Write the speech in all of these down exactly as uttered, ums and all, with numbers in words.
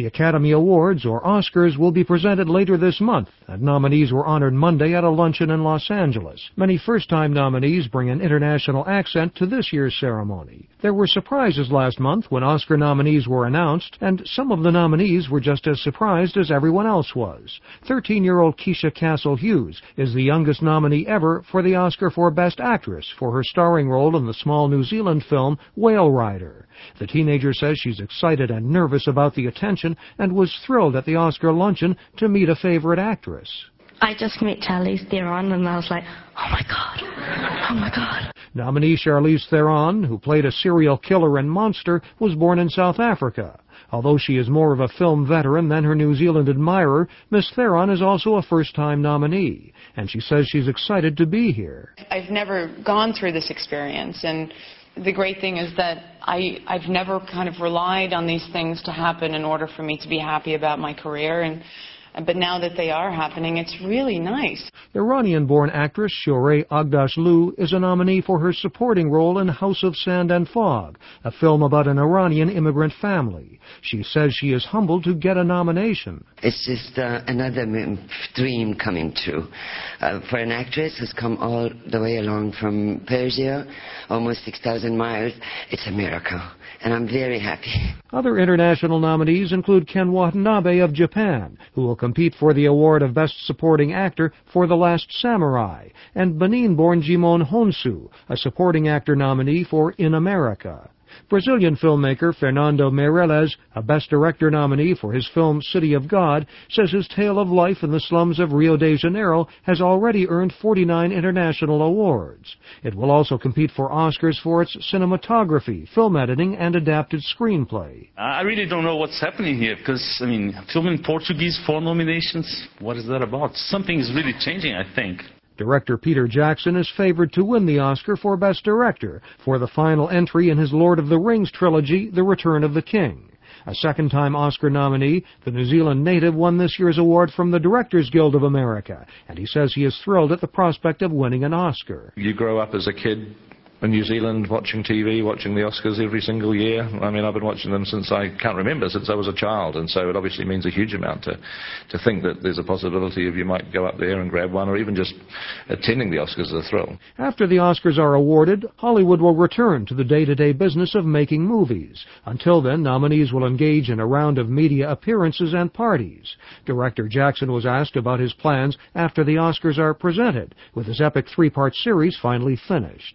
The Academy Awards, or Oscars, will be presented later this month, and nominees were honored Monday at a luncheon in Los Angeles. Many first-time nominees bring an international accent to this year's ceremony. There were surprises last month when Oscar nominees were announced, and some of the nominees were just as surprised as everyone else was. thirteen-year-old Keisha Castle-Hughes is the youngest nominee ever for the Oscar for Best Actress for her starring role in the small New Zealand film Whale Rider. The teenager says she's excited and nervous about the attention and was thrilled at the Oscar luncheon to meet a favorite actress. I just met Charlize Theron and I was like, oh my God, oh my God. Nominee Charlize Theron, who played a serial killer in Monster, was born in South Africa. Although she is more of a film veteran than her New Zealand admirer, Miss Theron is also a first-time nominee, and she says she's excited to be here. I've never gone through this experience, and the great thing is that I, I've never kind of relied on these things to happen in order for me to be happy about my career, and but now that they are happening, it's really nice. Iranian-born actress Shohreh Aghdashloo is a nominee for her supporting role in House of Sand and Fog, a film about an Iranian immigrant family. She says she is humbled to get a nomination. It's just uh, another dream coming true. Uh, for an actress who's come all the way along from Persia, almost six thousand miles, it's a miracle, and I'm very happy. Other international nominees include Ken Watanabe of Japan, who will compete for the award of Best Supporting Actor for The Last Samurai, and Benin-born Djimon Hounsou, a supporting actor nominee for In America. Brazilian filmmaker Fernando Meirelles, a Best Director nominee for his film City of God, says his tale of life in the slums of Rio de Janeiro has already earned forty-nine international awards. It will also compete for Oscars for its cinematography, film editing, and adapted screenplay. I really don't know what's happening here, because, I mean, film in Portuguese, four nominations, what is that about? Something is really changing, I think. Director Peter Jackson is favored to win the Oscar for Best Director for the final entry in his Lord of the Rings trilogy, The Return of the King. A second-time Oscar nominee, the New Zealand native won this year's award from the Directors Guild of America, and he says he is thrilled at the prospect of winning an Oscar. You grow up as a kid in New Zealand watching T V, watching the Oscars every single year. I mean, I've been watching them since I can't remember, since I was a child, and so it obviously means a huge amount to, to think that there's a possibility of you might go up there and grab one, or even just attending the Oscars is a thrill. After the Oscars are awarded, Hollywood will return to the day-to-day business of making movies. Until then, nominees will engage in a round of media appearances and parties. Director Jackson was asked about his plans after the Oscars are presented, with his epic three-part series finally finished.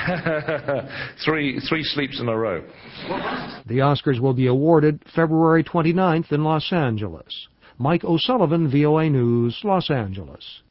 three, three sleeps in a row. The Oscars will be awarded February twenty-ninth in Los Angeles. Mike O'Sullivan, V O A News, Los Angeles.